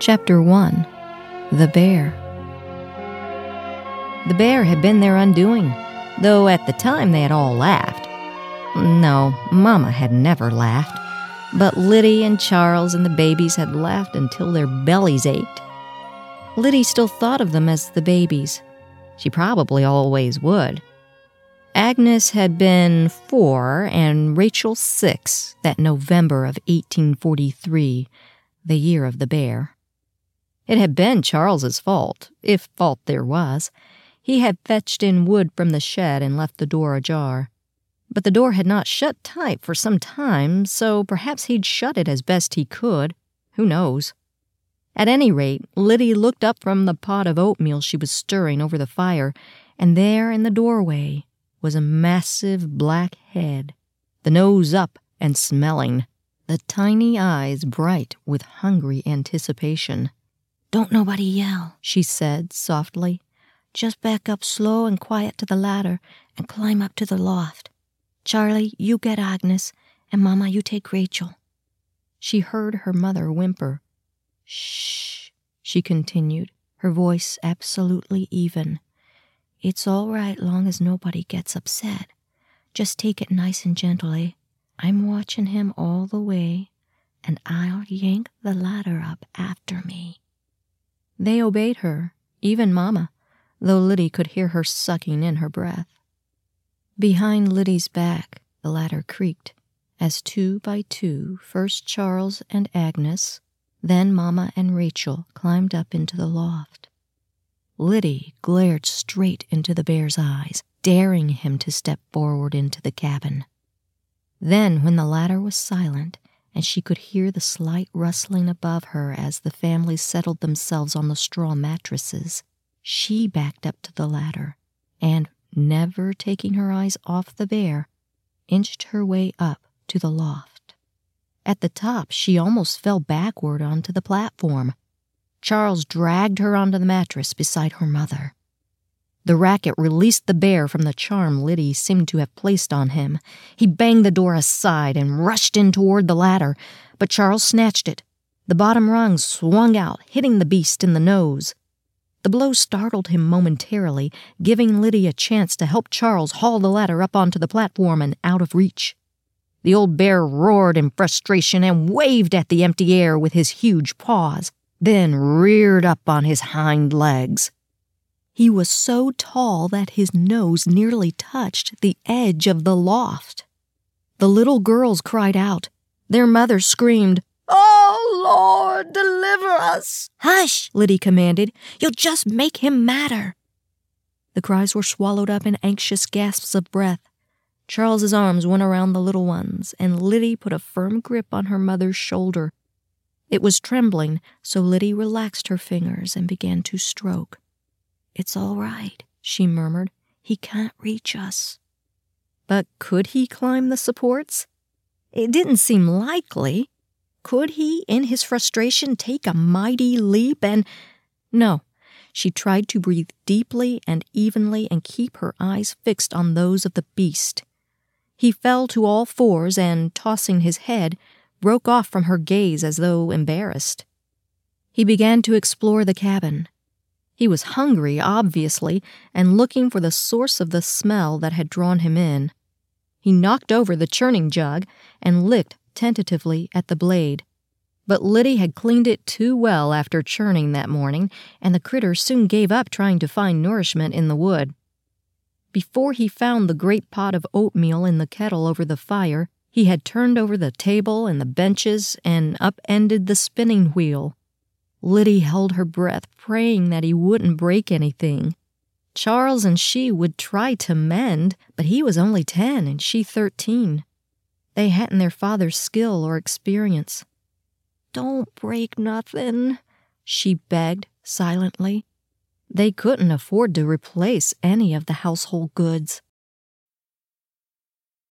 Chapter 1. The Bear. The bear had been their undoing, though at the time they had all laughed. No, Mama had never laughed, but Liddy and Charles and the babies had laughed until their bellies ached. Liddy still thought of them as the babies. She probably always would. Agnes had been 4 and Rachel 6 that November of 1843, the year of the bear. It had been Charles's fault, if fault there was. He had fetched in wood from the shed and left the door ajar. But the door had not shut tight for some time, so perhaps he'd shut it as best he could. Who knows? At any rate, Liddy looked up from the pot of oatmeal she was stirring over the fire, and there in the doorway was a massive black head, the nose up and smelling, the tiny eyes bright with hungry anticipation. "Don't nobody yell," she said softly. "Just back up slow and quiet to the ladder and climb up to the loft. Charlie, you get Agnes, and Mama, you take Rachel." She heard her mother whimper. "Shh," she continued, her voice absolutely even. "It's all right long as nobody gets upset. Just take it nice and gentle, eh? I'm watching him all the way, and I'll yank the ladder up after me." They obeyed her, even Mama, though Liddy could hear her sucking in her breath. Behind Liddy's back, the ladder creaked, as 2 by 2, first Charles and Agnes, then Mama and Rachel climbed up into the loft. Liddy glared straight into the bear's eyes, daring him to step forward into the cabin. Then, when the ladder was silent, and she could hear the slight rustling above her as the family settled themselves on the straw mattresses, she backed up to the ladder and, never taking her eyes off the bear, inched her way up to the loft. At the top, she almost fell backward onto the platform. Charles dragged her onto the mattress beside her mother. The racket released the bear from the charm Liddy seemed to have placed on him. He banged the door aside and rushed in toward the ladder, but Charles snatched it. The bottom rung swung out, hitting the beast in the nose. The blow startled him momentarily, giving Liddy a chance to help Charles haul the ladder up onto the platform and out of reach. The old bear roared in frustration and waved at the empty air with his huge paws, then reared up on his hind legs. He was so tall that his nose nearly touched the edge of the loft. The little girls cried out. Their mother screamed, "Oh, Lord, deliver us!" "Hush," Liddy commanded. "You'll just make him madder." The cries were swallowed up in anxious gasps of breath. Charles's arms went around the little ones, and Liddy put a firm grip on her mother's shoulder. It was trembling, so Liddy relaxed her fingers and began to stroke. "It's all right," she murmured. "He can't reach us." But could he climb the supports? It didn't seem likely. Could he, in his frustration, take a mighty leap and— No. She tried to breathe deeply and evenly and keep her eyes fixed on those of the beast. He fell to all fours and, tossing his head, broke off from her gaze as though embarrassed. He began to explore the cabin. He was hungry, obviously, and looking for the source of the smell that had drawn him in. He knocked over the churning jug and licked tentatively at the blade. But Liddy had cleaned it too well after churning that morning, and the critter soon gave up trying to find nourishment in the wood. Before he found the great pot of oatmeal in the kettle over the fire, he had turned over the table and the benches and upended the spinning wheel. Liddy held her breath, praying that he wouldn't break anything. Charles and she would try to mend, but he was only 10 and she 13. They hadn't their father's skill or experience. "Don't break nothing," she begged silently. They couldn't afford to replace any of the household goods.